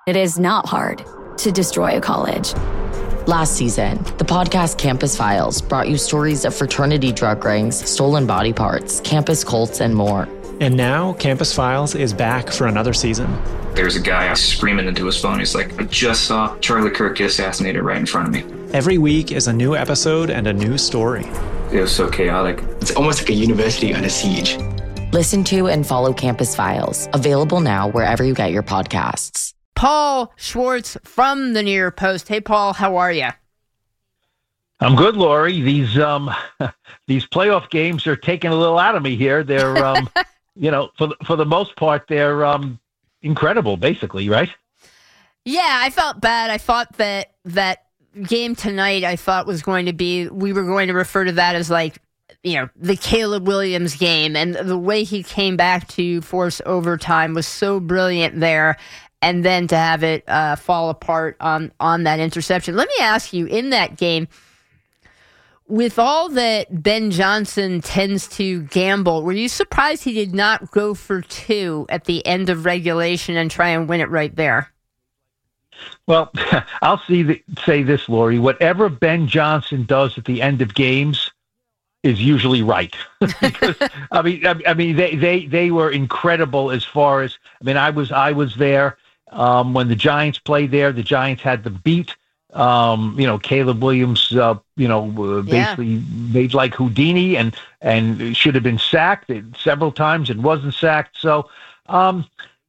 It is not hard to destroy a college. Last season, the podcast Campus Files brought you stories of fraternity drug rings, stolen body parts, campus cults, and more. And now, Campus Files is back for another season. There's a guy screaming into his phone. He's like, I just saw Charlie Kirk get assassinated right in front of me. Every week is a new episode and a new story. It was so chaotic. It's almost like a university under siege. Listen to and follow Campus Files, available now wherever you get your podcasts. Paul Schwartz from the New York Post. Hey, Paul, how are you? I'm good, Lori. These playoff games are taking a little out of me here. They're, for the most part, they're incredible, basically, right? Yeah, I felt bad. I thought that game tonight, I thought was going to be, we were going to refer to that as the Caleb Williams game, and the way he came back to force overtime was so brilliant there. And then to have it fall apart on that interception. Let me ask you, in that game, with all that Ben Johnson tends to gamble, were you surprised he did not go for two at the end of regulation and try and win it right there? Well, I'll say this, Lori. Whatever Ben Johnson does at the end of games is usually right. Because I mean, they were incredible as far as I was there. When the Giants played there, the Giants had the beat. Caleb Williams, basically made like Houdini and should have been sacked several times and wasn't sacked. So, I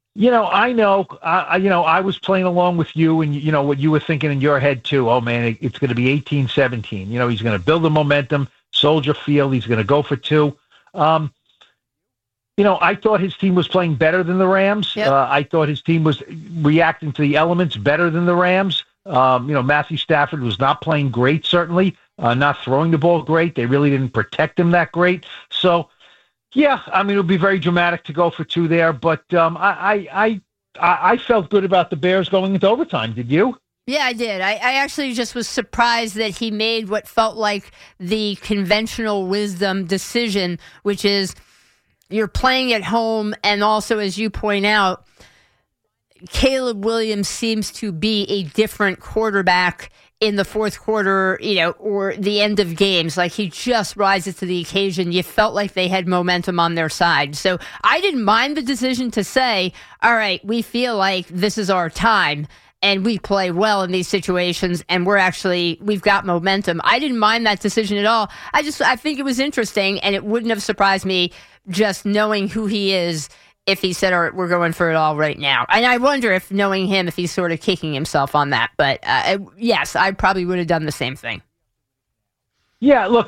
was playing along with you and, what you were thinking in your head too. Oh man, it's going to be 18-17. He's going to build the momentum, Soldier Field. He's going to go for two. I thought his team was playing better than the Rams. Yep. I thought his team was reacting to the elements better than the Rams. Matthew Stafford was not playing great, certainly, not throwing the ball great. They really didn't protect him that great. So, yeah, it would be very dramatic to go for two there. But I felt good about the Bears going into overtime. Did you? Yeah, I did. I actually just was surprised that he made what felt like the conventional wisdom decision, which is, you're playing at home, and also, as you point out, Caleb Williams seems to be a different quarterback in the fourth quarter, or the end of games. Like, he just rises to the occasion. You felt like they had momentum on their side. So I didn't mind the decision to say, all right, we feel like this is our time, and we play well in these situations, and we've got momentum. I didn't mind that decision at all. I think it was interesting, and it wouldn't have surprised me just knowing who he is if he said, all right, we're going for it all right now. And I wonder if, knowing him, if he's sort of kicking himself on that. But yes, I probably would have done the same thing. Yeah, look,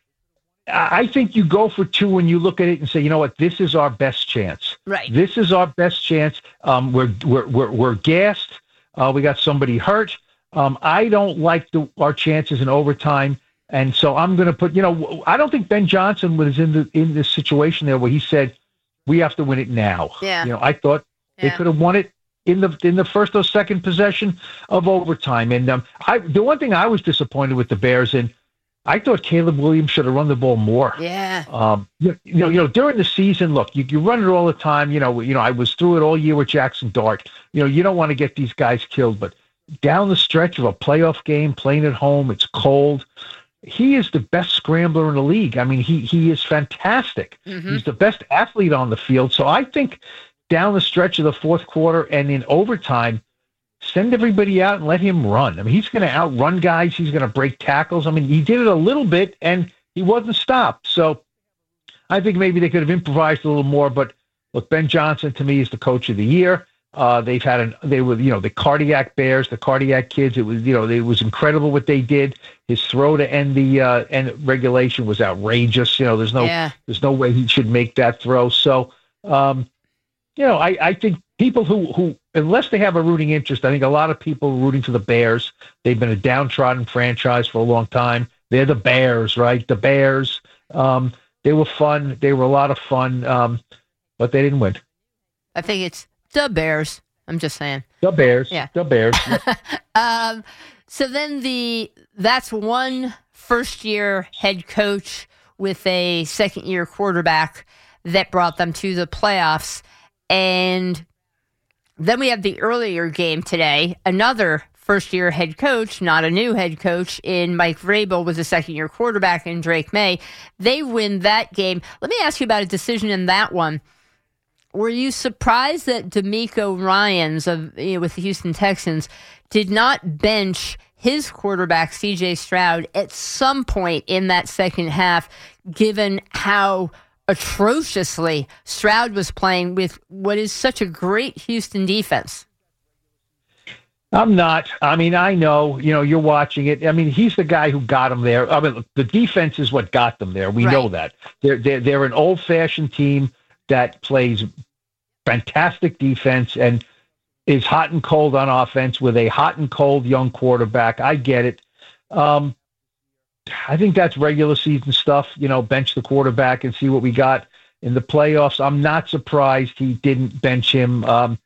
I think you go for two when you look at it and say, you know what, this is our best chance. Right. This is our best chance. We're gassed. We got somebody hurt. I don't like our chances in overtime. And so I'm going to put, I don't think Ben Johnson was in this situation there where he said, we have to win it now. Yeah. I thought they could have won it in the first or second possession of overtime. And the one thing I was disappointed with the Bears in, I thought Caleb Williams should have run the ball more. Yeah. During the season, look, you run it all the time. I was through it all year with Jackson Dart. You don't want to get these guys killed, but down the stretch of a playoff game, playing at home, it's cold. He is the best scrambler in the league. He is fantastic. Mm-hmm. He's the best athlete on the field. So I think down the stretch of the fourth quarter and in overtime, send everybody out and let him run. He's going to outrun guys. He's going to break tackles. He did it a little bit, and he wasn't stopped. So I think maybe they could have improvised a little more. But look, Ben Johnson to me is the coach of the year. They were the cardiac Bears, the cardiac kids. It was incredible what they did. His throw to end the end regulation was outrageous. There's no way he should make that throw. So, I think people who, unless they have a rooting interest, I think a lot of people are rooting for the Bears. They've been a downtrodden franchise for a long time. They're the Bears, right? The Bears. They were fun. They were a lot of fun, but they didn't win. I think it's the Bears. I'm just saying. The Bears. Yeah. The Bears. So then that's one first-year head coach with a second-year quarterback that brought them to the playoffs. And Then we have the earlier game today. Another first-year head coach, not a new head coach, in Mike Vrabel with a second-year quarterback in Drake May. They win that game. Let me ask you about a decision in that one. Were you surprised that DeMeco Ryans with the Houston Texans did not bench his quarterback, C.J. Stroud, at some point in that second half, given how atrociously Stroud was playing with what is such a great Houston defense? I'm not. I mean, I know, you're watching it. I mean, he's the guy who got him there. I mean, the defense is what got them there. We know that. They're an old-fashioned team that plays fantastic defense and is hot and cold on offense with a hot and cold young quarterback. I get it. I think that's regular season stuff, bench the quarterback and see what we got in the playoffs. I'm not surprised he didn't bench him. Look,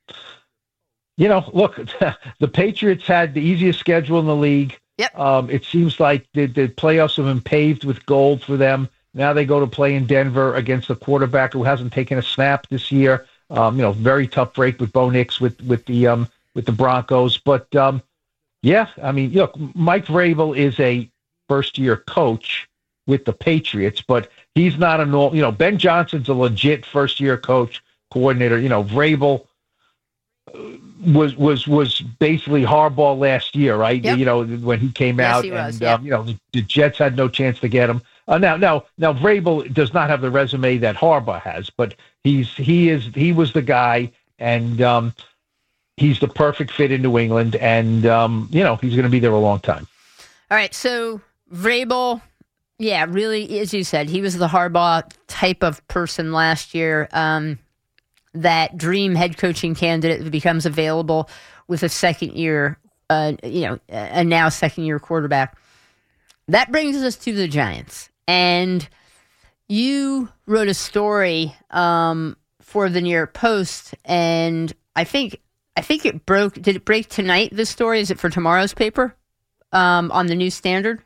the Patriots had the easiest schedule in the league. Yep. It seems like the playoffs have been paved with gold for them. Now they go to play in Denver against a quarterback who hasn't taken a snap this year. Very tough break with Bo Nix with the Broncos. But yeah, I mean, look, Mike Vrabel is a first-year coach with the Patriots, but he's not a normal. Ben Johnson's a legit first-year coach coordinator. Vrabel was basically Harbaugh last year, right? Yep. When he came out, he was, and the Jets had no chance to get him. Now Vrabel does not have the resume that Harbaugh has, but he was the guy, and he's the perfect fit in New England, and he's going to be there a long time. All right, so Vrabel, yeah, really, as you said, he was the Harbaugh type of person last year. That dream head coaching candidate that becomes available with a second year, a now second year quarterback. That brings us to the Giants. And you wrote a story for the New York Post, and I think it broke. Did it break tonight? This story, is it for tomorrow's paper on the New Standard?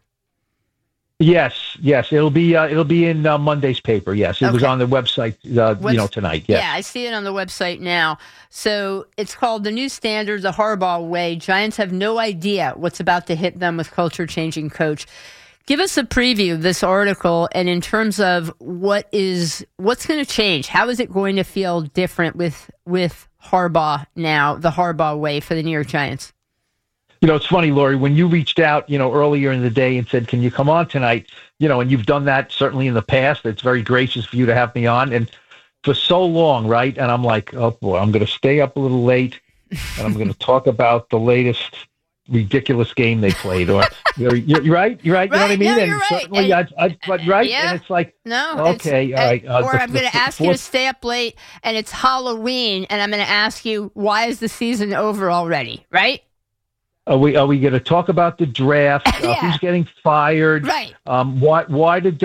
Yes, it'll be in Monday's paper. Yes, it was on the website. Tonight. Yes. Yeah, I see it on the website now. So it's called The New Standard: The Harbaugh Way. Giants have no idea what's about to hit them with culture-changing coach. Give us a preview of this article, and in terms of what's going to change. How is it going to feel different with Harbaugh now, the Harbaugh way for the New York Giants? It's funny, Lori, when you reached out, earlier in the day and said, can you come on tonight? And you've done that certainly in the past. It's very gracious for you to have me on. And for so long, right? And I'm like, oh boy, I'm going to stay up a little late and I'm going to talk about the latest ridiculous game they played. Or you're right. You know what I mean? No, and you're right. certainly, right? Yeah. And it's like, no, okay, all right. Or I'm going to ask you to stay up late and it's Halloween and I'm going to ask you, why is the season over already? Right? Are we going to talk about the draft? Who's getting fired? Right. Why didn't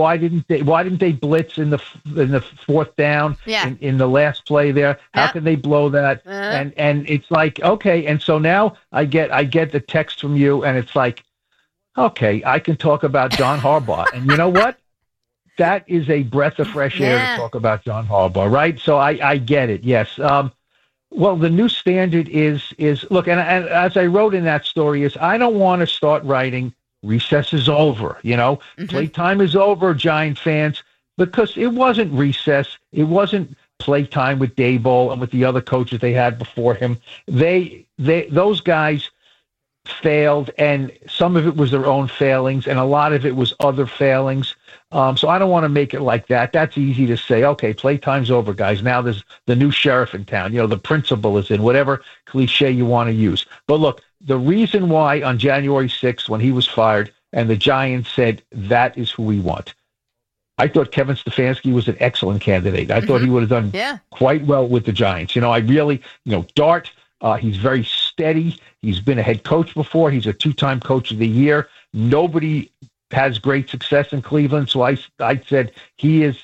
they blitz in the fourth down? Yeah. In the last play there? How can they blow that? And it's like, okay. And so now I get the text from you, and it's like, okay, I can talk about John Harbaugh, and you know what? That is a breath of fresh air to talk about John Harbaugh, right? So I get it. Yes. Well, the new standard is look, and as I wrote in that story, is I don't want to start writing recess is over, playtime is over, Giant fans, because it wasn't recess. It wasn't playtime with Daboll and with the other coaches they had before him. Those guys failed, and some of it was their own failings, and a lot of it was other failings. So I don't want to make it like that. That's easy to say. Okay, playtime's over, guys. Now there's the new sheriff in town. The principal is in, whatever cliche you want to use. But look, the reason why on January 6th, when he was fired and the Giants said, that is who we want, I thought Kevin Stefanski was an excellent candidate. I thought he would have done quite well with the Giants. I really, Dart, he's very steady. He's been a head coach before. He's a 2-time coach of the year. Nobody has great success in Cleveland. So I said he's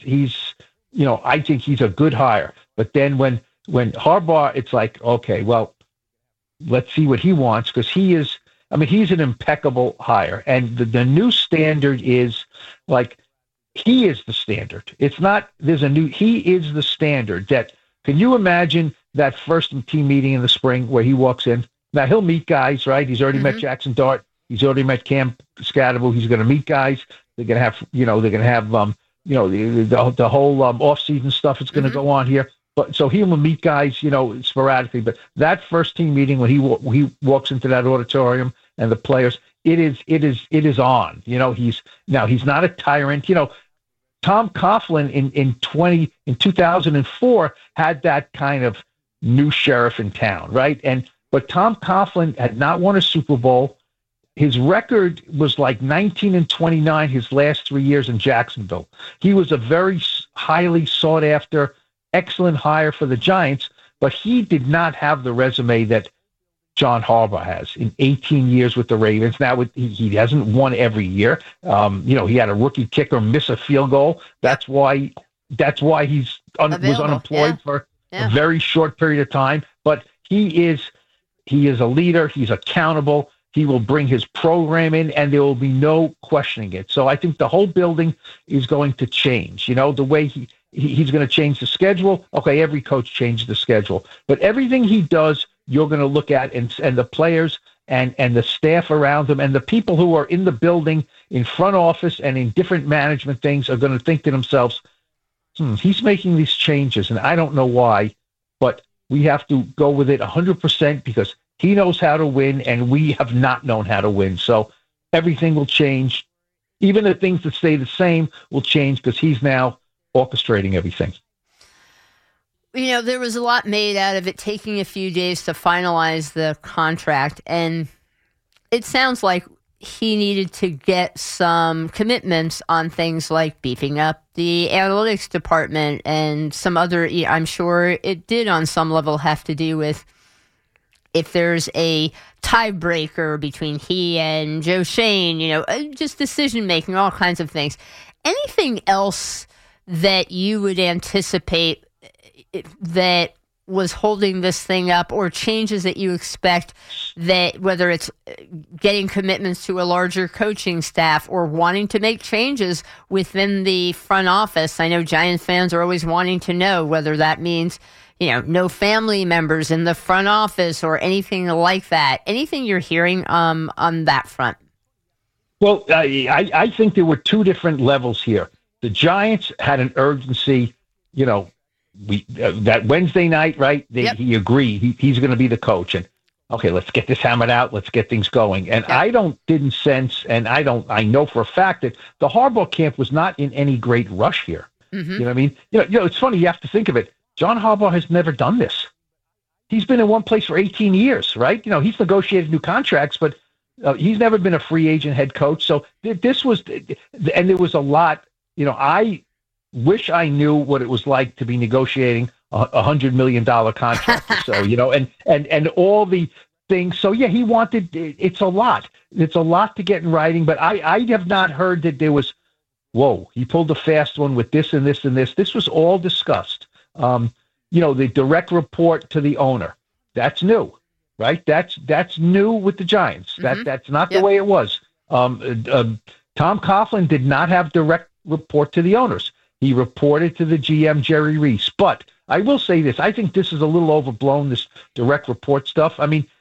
I think he's a good hire. But then when Harbaugh, it's like, okay, well, let's see what he wants, because he's an impeccable hire. And the new standard is like, he is the standard. It's not, he is the standard that, can you imagine that first team meeting in the spring where he walks in. Now he'll meet guys, right? He's already met Jackson Dart. He's already met Cam Scatterville. He's going to meet guys. They're going to have, the whole off-season stuff is going to go on here. But so he will meet guys, sporadically. But that first team meeting when he walks into that auditorium and the players, it is on. He's not a tyrant. Tom Coughlin in 2004 had that kind of new sheriff in town, right? But Tom Coughlin had not won a Super Bowl. His record was like 19-29 his last 3 years in Jacksonville. He was a very highly sought after, excellent hire for the Giants, but he did not have the resume that John Harbaugh has in 18 years with the Ravens. Now he hasn't won every year. He had a rookie kicker miss a field goal. That's why he's was unemployed for a very short period of time. But he is a leader. He's accountable. He will bring his program in, and there will be no questioning it. So I think the whole building is going to change. The way he's going to change the schedule. Okay, every coach changes the schedule, but everything he does, you're going to look at, and the players and the staff around him and the people who are in the building, in front office and in different management things are going to think to themselves, he's making these changes, and I don't know why, but we have to go with it 100% because he knows how to win, and we have not known how to win. So everything will change. Even the things that stay the same will change because he's now orchestrating everything. There was a lot made out of it taking a few days to finalize the contract, and it sounds like he needed to get some commitments on things like beefing up the analytics department and some other, I'm sure it did on some level have to do with if there's a tiebreaker between he and Joe Schoen, just decision-making, all kinds of things. Anything else that you would anticipate that was holding this thing up, or changes that you expect, that whether it's getting commitments to a larger coaching staff or wanting to make changes within the front office? I know Giants fans are always wanting to know whether that means, no family members in the front office or anything like that. Anything you're hearing on that front? Well, I think there were two different levels here. The Giants had an urgency, that Wednesday night, right? He agreed he's going to be the coach, and okay, let's get this hammered out. Let's get things going. And I didn't sense, and I know for a fact that the Harbaugh camp was not in any great rush here. Mm-hmm. You know what I mean? It's funny. You have to think of it. John Harbaugh has never done this. He's been in one place for 18 years, right? He's negotiated new contracts, but he's never been a free agent head coach. So this was, and there was a lot. I wish I knew what it was like to be negotiating $100 million contract or so, and all the things. So yeah, he wanted. It's a lot. It's a lot to get in writing. But I have not heard that there was. Whoa, he pulled a fast one with this and this and this. This was all discussed. The direct report to the owner. That's new, right? That's new with the Giants. Mm-hmm. That's not the way it was. Tom Coughlin did not have direct report to the owners. He reported to the GM, Jerry Reese. But I will say this. I think this is a little overblown, this direct report stuff. I mean,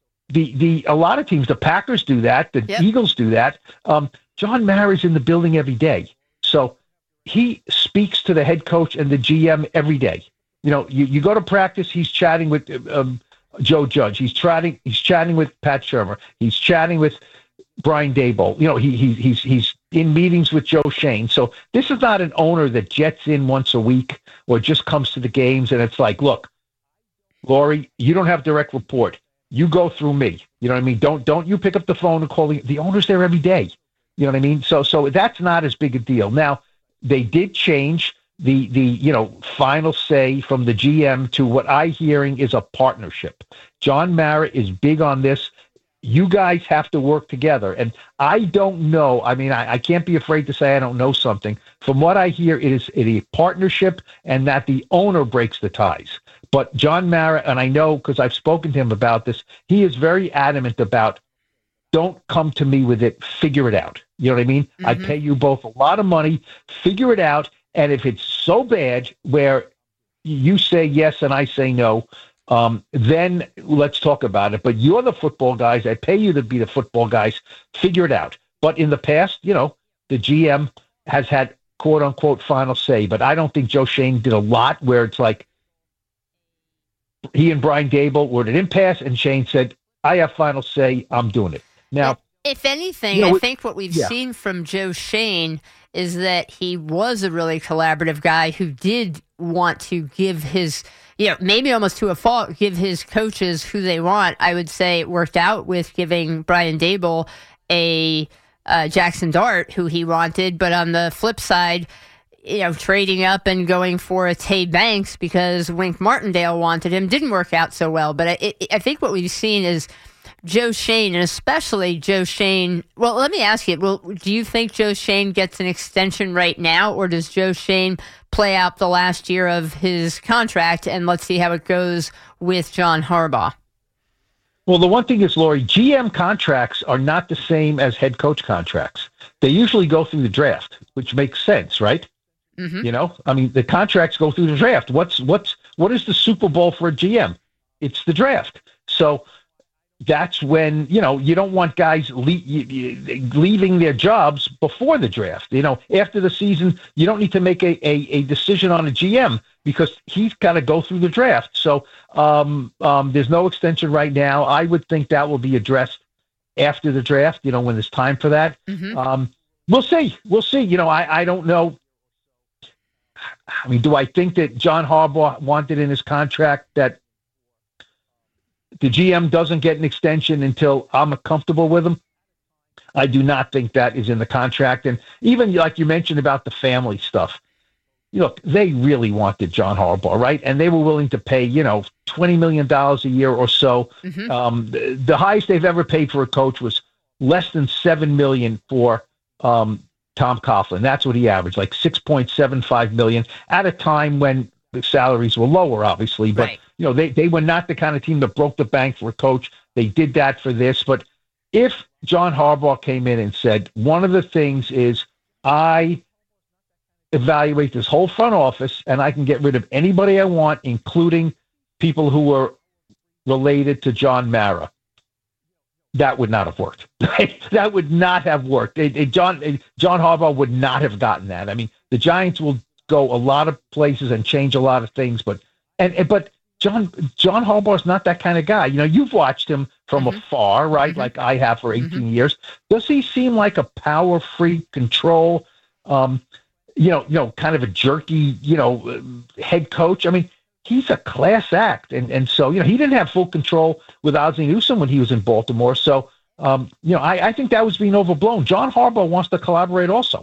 a lot of teams, the Packers do that. The Eagles do that. John Mara's in the building every day. So he speaks to the head coach and the GM every day. You go to practice, he's chatting with Joe Judge. He's chatting with Pat Shurmur. He's chatting with Brian Daboll. He's in meetings with Joe Schoen. So this is not an owner that jets in once a week or just comes to the games and it's like, look, Laurie, you don't have direct report. You go through me. You know what I mean? Don't you pick up the phone and call the owner's there every day. You know what I mean? So that's not as big a deal. Now, they did change the final say from the GM to what I'm hearing is a partnership. John Mara is big on this. You guys have to work together. And I don't know. I mean, I can't be afraid to say I don't know something. From what I hear, it is a partnership and that the owner breaks the ties. But John Mara, and I know because I've spoken to him about this, he is very adamant about don't come to me with it. Figure it out. You know what I mean? Mm-hmm. I pay you both a lot of money. Figure it out. And if it's so bad where you say yes and I say no, then let's talk about it. But you're the football guys. I pay you to be the football guys. Figure it out. But in the past, the GM has had quote unquote final say. But I don't think Joe Schoen did a lot where it's like he and Brian Daboll were at an impasse and Schoen said, I have final say. I'm doing it. Now, if anything, I think what we've seen from Joe Schoen is that he was a really collaborative guy who did want to give his, maybe almost to a fault, give his coaches who they want. I would say it worked out with giving Brian Daboll a Jackson Dart, who he wanted. But on the flip side, trading up and going for a Tay Banks because Wink Martindale wanted him didn't work out so well. But I think what we've seen is Joe Schoen, and especially Joe Schoen. Well, let me ask you, do you think Joe Schoen gets an extension right now, or does Joe Schoen play out the last year of his contract and let's see how it goes with John Harbaugh? Well, the one thing is, Lori, GM contracts are not the same as head coach contracts. They usually go through the draft, which makes sense, right? Mm-hmm. The contracts go through the draft. What is the Super Bowl for a GM? It's the draft. So that's when, you don't want guys leaving their jobs before the draft. After the season, you don't need to make a decision on a GM because he's got to go through the draft. So there's no extension right now. I would think that will be addressed after the draft, when there's time for that. Mm-hmm. We'll see. I don't know. Do I think that John Harbaugh wanted in his contract that the GM doesn't get an extension until I'm comfortable with him? I do not think that is in the contract. And even like you mentioned about the family stuff, they really wanted John Harbaugh, right? And they were willing to pay, $20 million a year or so. Mm-hmm. The highest they've ever paid for a coach was less than $7 million for Tom Coughlin. That's what he averaged, like $6.75 million at a time when the salaries were lower, obviously. But, right. They were not the kind of team that broke the bank for a coach. They did that for this. But if John Harbaugh came in and said, one of the things is I evaluate this whole front office and I can get rid of anybody I want, including people who were related to John Mara, that would not have worked. That would not have worked. John Harbaugh would not have gotten that. The Giants will go a lot of places and change a lot of things, but John Harbaugh's not that kind of guy. You've watched him from mm-hmm. afar, right? Mm-hmm. Like I have for 18 mm-hmm. years. Does he seem like a power freak, control, kind of a jerky, head coach? He's a class act. And so, he didn't have full control with Ozzie Newsome when he was in Baltimore. So, I think that was being overblown. John Harbaugh wants to collaborate also.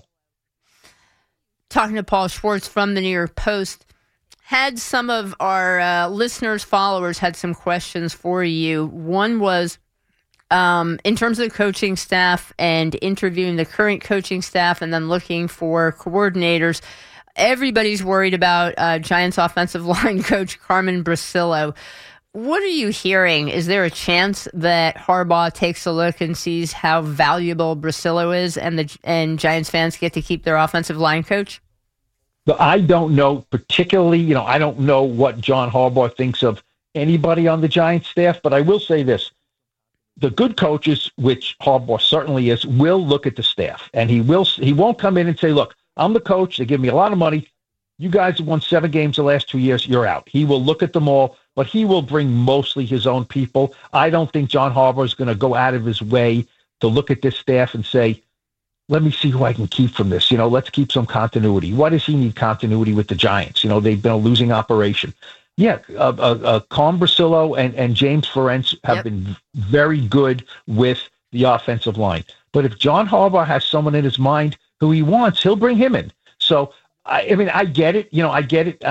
Talking to Paul Schwartz from the New York Post, had some of our listeners, followers, had some questions for you. One was, in terms of the coaching staff and interviewing the current coaching staff and then looking for coordinators, everybody's worried about Giants offensive line coach Carmen Bricillo. What are you hearing? Is there a chance that Harbaugh takes a look and sees how valuable Bricillo is and Giants fans get to keep their offensive line coach? I don't know particularly, I don't know what John Harbaugh thinks of anybody on the Giants staff, but I will say this. The good coaches, which Harbaugh certainly is, will look at the staff, and he won't come in and say, look, I'm the coach. They give me a lot of money. You guys have won 7 games the last 2 years. You're out. He will look at them all, but he will bring mostly his own people. I don't think John Harbaugh is going to go out of his way to look at this staff and say, let me see who I can keep from this. Let's keep some continuity. Why does he need continuity with the Giants? They've been a losing operation. Yeah, Carmen Bricillo and James Ferentz have been very good with the offensive line. But if John Harbaugh has someone in his mind who he wants, he'll bring him in. So, I get it. I get it.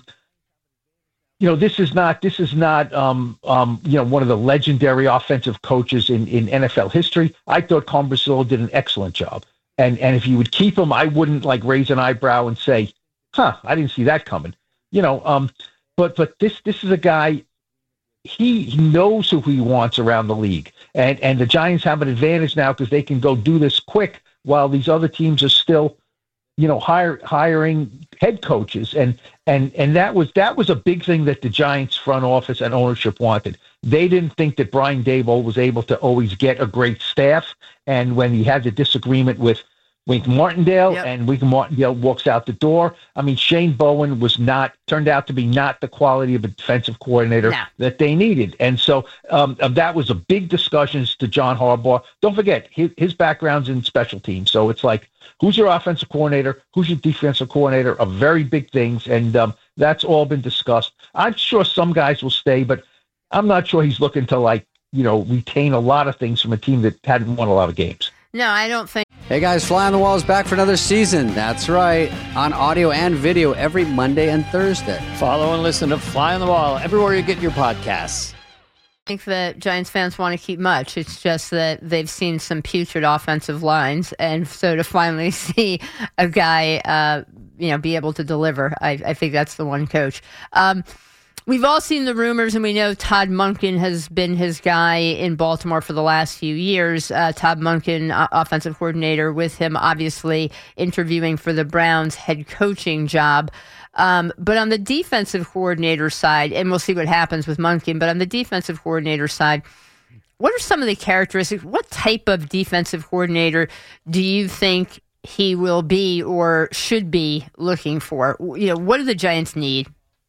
This is not one of the legendary offensive coaches in NFL history. I thought Carmen Bricillo did an excellent job. And if you would keep him, I wouldn't raise an eyebrow and say, I didn't see that coming. But this is a guy, he knows who he wants around the league. And the Giants have an advantage now because they can go do this quick while these other teams are still hiring head coaches, and that was a big thing that the Giants front office and ownership wanted. They didn't think that Brian Daboll was able to always get a great staff, and when he had the disagreement with Wink Martindale, and Wink Martindale walks out the door. I mean, Shane Bowen turned out to be not the quality of a defensive coordinator that they needed. And so that was a big discussion to John Harbaugh. Don't forget, his background's in special teams. So it's like, who's your offensive coordinator? Who's your defensive coordinator? Are very big things. And that's all been discussed. I'm sure some guys will stay, but I'm not sure he's looking to retain a lot of things from a team that hadn't won a lot of games. No, I don't think. Hey guys, Fly on the Wall is back for another season. That's right, on audio and video every Monday and Thursday. Follow and listen to Fly on the Wall everywhere you get your podcasts. I think that Giants fans want to keep much. It's just that they've seen some putrid offensive lines, and so to finally see a guy, be able to deliver, I think that's the one coach. We've all seen the rumors, and we know Todd Monken has been his guy in Baltimore for the last few years. Todd Monken, offensive coordinator, with him obviously interviewing for the Browns head coaching job. But on the defensive coordinator side, and we'll see what happens with Monken, but on the defensive coordinator side, what are some of the characteristics? What type of defensive coordinator do you think he will be or should be looking for? What do the Giants need?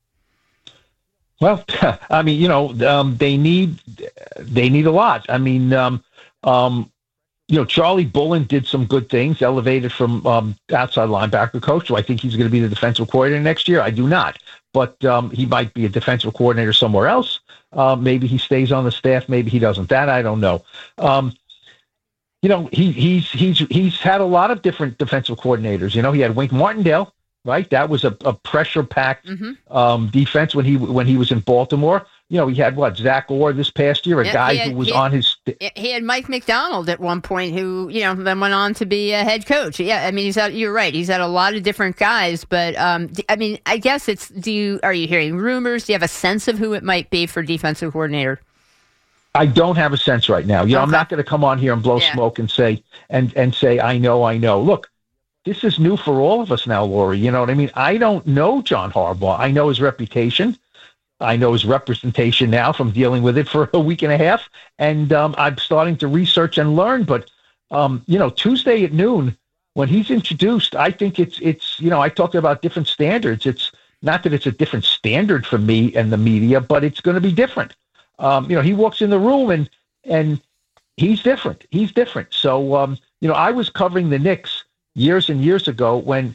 Well, I mean, they need a lot. I mean, Charlie Bullen did some good things, elevated from outside linebacker coach. Do I think he's going to be the defensive coordinator next year? I do not. But he might be a defensive coordinator somewhere else. Maybe he stays on the staff. Maybe he doesn't. That I don't know. He's had a lot of different defensive coordinators. He had Wink Martindale. Right, that was a pressure-packed defense when he was in Baltimore. He had Zach Orr this past year, guy who was on his. He had Mike McDonald at one point, who then went on to be a head coach. Yeah, I mean, you're right. He's had a lot of different guys, but I mean, I guess it's. Are you hearing rumors? Do you have a sense of who it might be for defensive coordinator? I don't have a sense right now. I'm not going to come on here and blow smoke and say I know. Look. This is new for all of us now, Lori. You know what I mean? I don't know John Harbaugh. I know his reputation. I know his representation now from dealing with it for a week and a half. And I'm starting to research and learn. But, Tuesday at noon, when he's introduced, I think it's I talked about different standards. It's not that it's a different standard for me and the media, but it's going to be different. He walks in the room and he's different. He's different. So, I was covering the Knicks years and years ago when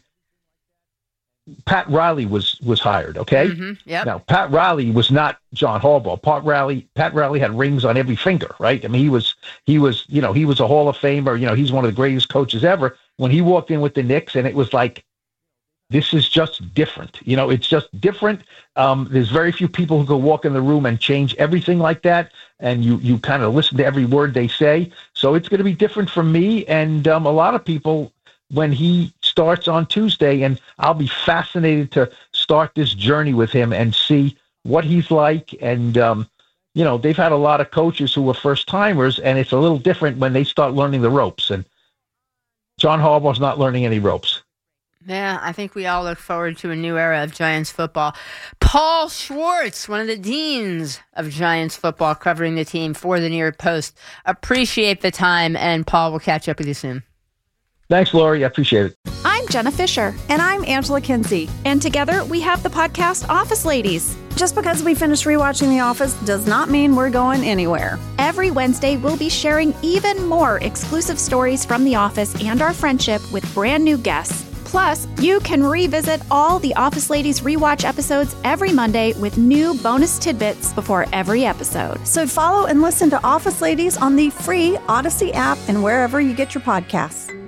Pat Riley was hired, okay? Mm-hmm, yep. Now, Pat Riley was not John Harbaugh. Pat Riley had rings on every finger, right? I mean, he was a Hall of Famer. He's one of the greatest coaches ever. When he walked in with the Knicks, and it was like, this is just different. It's just different. There's very few people who can walk in the room and change everything like that, and you kind of listen to every word they say. So it's going to be different for me and a lot of people when he starts on Tuesday, and I'll be fascinated to start this journey with him and see what he's like. And, they've had a lot of coaches who were first-timers, and it's a little different when they start learning the ropes. And John Harbaugh's not learning any ropes. Yeah, I think we all look forward to a new era of Giants football. Paul Schwartz, one of the deans of Giants football, covering the team for the New York Post. Appreciate the time, and Paul, we'll catch up with you soon. Thanks, Lori. I appreciate it. I'm Jenna Fisher. And I'm Angela Kinsey. And together we have the podcast Office Ladies. Just because we finished rewatching The Office does not mean we're going anywhere. Every Wednesday, we'll be sharing even more exclusive stories from The Office and our friendship with brand new guests. Plus, you can revisit all the Office Ladies rewatch episodes every Monday with new bonus tidbits before every episode. So follow and listen to Office Ladies on the free Odyssey app and wherever you get your podcasts.